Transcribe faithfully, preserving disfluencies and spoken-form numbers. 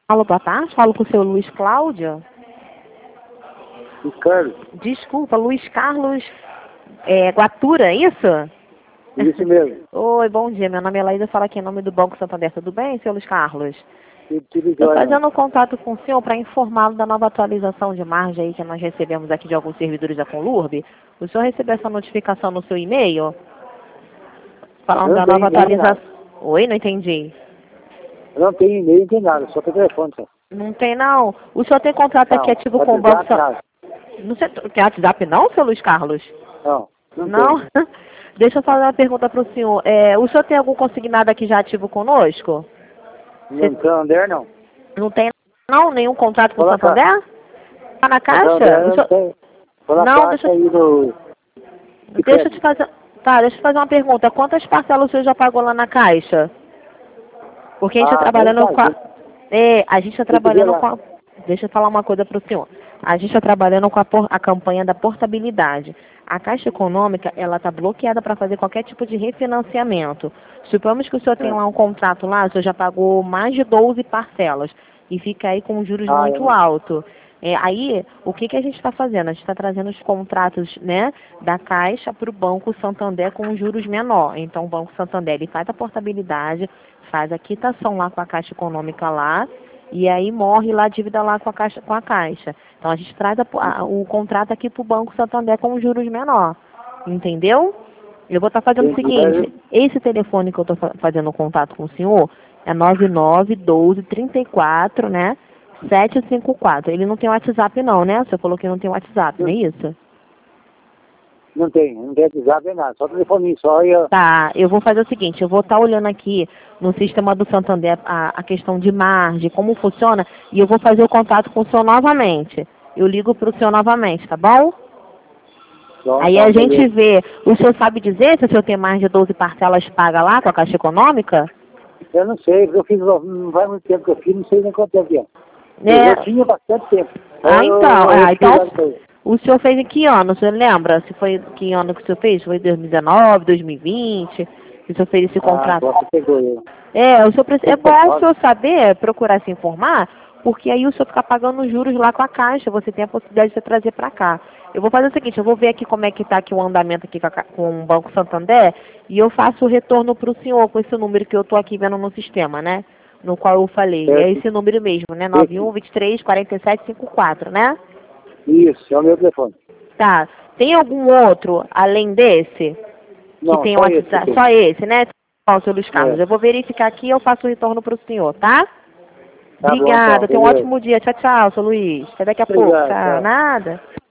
Alô, boa tarde. Falo com o seu Luiz Cláudio. Luiz Carlos. Desculpa, Luiz Carlos é, Guatura, é isso? Isso mesmo. Oi, bom dia. Meu nome é Laísa, falo aqui em nome do Banco Santander. Tudo bem, seu Luiz Carlos? Estou fazendo contato com o senhor para informá-lo da nova atualização de margem aí que nós recebemos aqui de alguns servidores da Conlurb. O senhor recebeu essa notificação no seu e-mail? Falando da nova atualização. Oi, não entendi. Não tem e-mail, não tem nada, só tem telefone. Só. Não tem, não. O senhor tem contrato não, aqui ativo com o Banco Santander? Não sei, tem WhatsApp não, seu Luiz Carlos? Não, não, não? Tem. Deixa eu fazer uma pergunta para o senhor. É, o senhor tem algum consignado aqui já ativo conosco? No Santander, não. Não tem, não? Nenhum contrato com o Santander? Tá na caixa? Santander, senhor... não, não, não deixa... Aí no... deixa eu te fazer... Tá, deixa eu fazer uma pergunta. Quantas parcelas o senhor já pagou lá na caixa? Porque a gente está ah, trabalhando com a... É, a gente está trabalhando com a... Deixa eu falar uma coisa para o senhor. A gente está trabalhando com a, por... a campanha da portabilidade. A Caixa Econômica, ela está bloqueada para fazer qualquer tipo de refinanciamento. Suponhamos que o senhor é. tem lá um contrato lá, o senhor já pagou mais de doze parcelas e fica aí com juros ah, muito é. altos. É, aí, o que, que a gente está fazendo? A gente está trazendo os contratos, né, da Caixa para o Banco Santander com juros menor. Então, o Banco Santander ele faz a portabilidade, faz a quitação lá com a Caixa Econômica lá, e aí morre lá a dívida lá com a Caixa. Com a caixa. Então, a gente traz a, a, o contrato aqui para o Banco Santander com juros menor. Entendeu? Eu vou estar tá fazendo o seguinte, esse telefone que eu estou fazendo contato com o senhor é nove nove um dois, três quatro, né? sete cinco quatro. Ele não tem WhatsApp não, né? Você falou que não tem WhatsApp, não é isso? Não tem, não tem WhatsApp, nem nada, só telefone só e eu... Tá, eu vou fazer o seguinte, eu vou estar tá olhando aqui no sistema do Santander a, a questão de margem, como funciona, e eu vou fazer o contato com o senhor novamente. Eu ligo para o senhor novamente, tá bom? Então, aí tá, a gente beleza. Vê, o senhor sabe dizer se o senhor tem mais de doze parcelas paga lá com a Caixa Econômica? Eu não sei, porque eu fiz, não faz muito tempo que eu fiz, não sei nem quanto tempo é. É. Eu tinha bastante tempo. Ah, eu, então, eu, eu ah, então o senhor fez em que ano? O senhor lembra? Se foi que ano que o senhor fez? Foi dois mil e dezenove, dois mil e vinte? Que o senhor fez esse contrato? Ah, pegou eu. É, o senhor é bom o senhor saber, procurar se informar, porque aí o senhor fica pagando juros lá com a Caixa, você tem a possibilidade de você trazer para cá. Eu vou fazer o seguinte, eu vou ver aqui como é que está aqui o andamento aqui com, a, com o Banco Santander e eu faço o retorno para o senhor com esse número que eu estou aqui vendo no sistema, né? No qual eu falei. É esse número mesmo, né? nove um, vinte e três, quarenta e sete, cinquenta e quatro, né? Isso, é o meu telefone. Tá. Tem algum outro, além desse? Não, que tem só, um esse, WhatsApp? Só esse, né? Ó, seu Luiz Carlos. É. Eu vou verificar aqui e eu faço o retorno para o senhor, tá? Tá Obrigada. bom, então, tenha um ótimo dia. Tchau, tchau, seu Luiz. Até daqui a Obrigado, pouco. Tchau. Tchau. Nada.